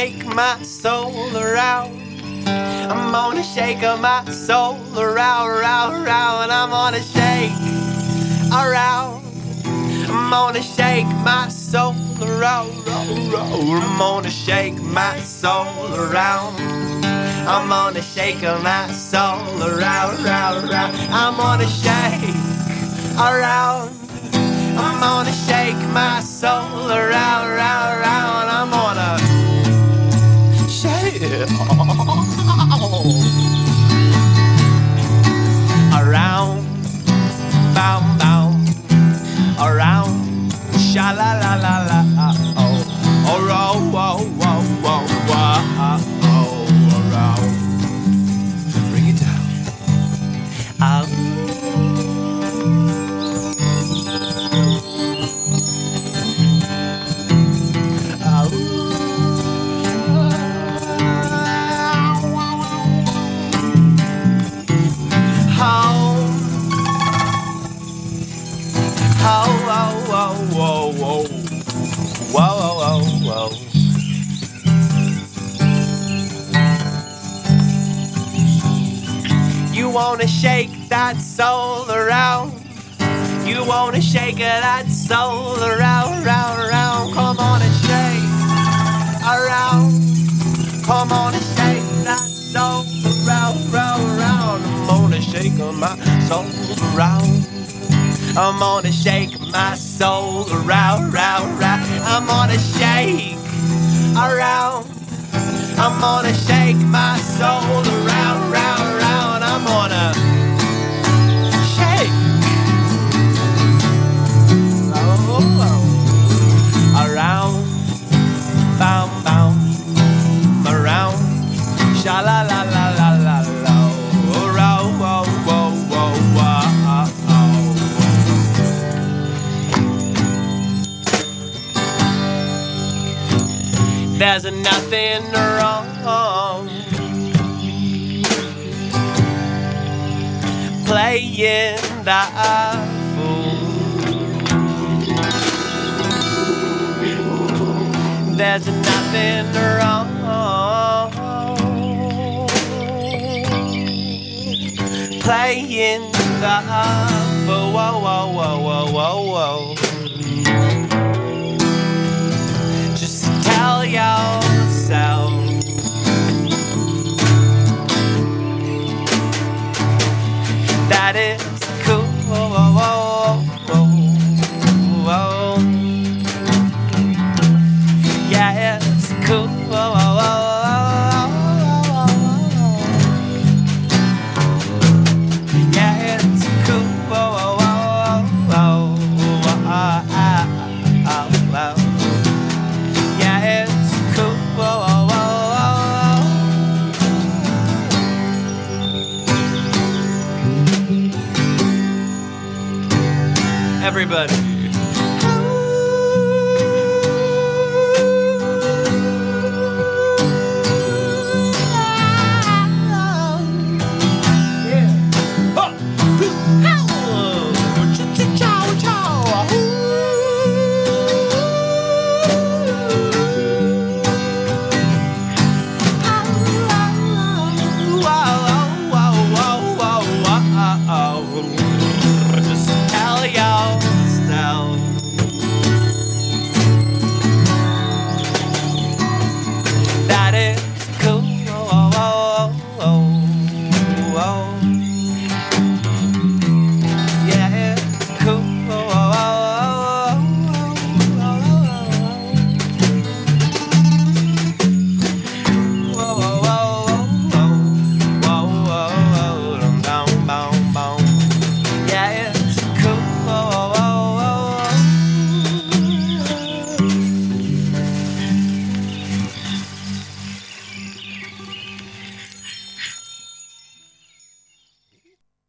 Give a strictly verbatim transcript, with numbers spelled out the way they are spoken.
shake my soul around. I'm gonna shake my soul around, around, around. I'm gonna shake around. I'm gonna shake my soul around, around, around. I'm gonna shake my soul around. I'm gonna shake my soul around, around, around. I'm gonna shake around. I'm gonna shake my soul around, around, around. I'm gonna shake around, bound, bound, around, sha la la la la, oh, oh, oh, oh, oh, oh, oh, oh, around, bring it down, out. You wanna shake that soul around. You wanna shake that soul around, around, around. Come on and shake around. Come on and shake that soul around, around, around. I'm gonna shake my soul around. I'm gonna shake my soul around, around, around. I'm gonna shake around. I'm gonna shake my soul around, around, around. I'm gonna shake oh, oh. Around, bound, bound, around, sha la la la la la la, around, whoa, whoa, whoa, whoa, oh. There's nothing wrong playing the fool. There's nothing wrong playing the fool. Whoa, whoa, whoa, whoa, whoa, whoa. Just tell yourself that it's cool. Whoa, whoa, whoa, whoa. Yeah, it's cool. Whoa, whoa, whoa, whoa. Yeah, it's cool. Whoa, whoa, whoa, whoa, whoa, whoa, whoa. Yeah, it's cool. Whoa, whoa, whoa. Everybody.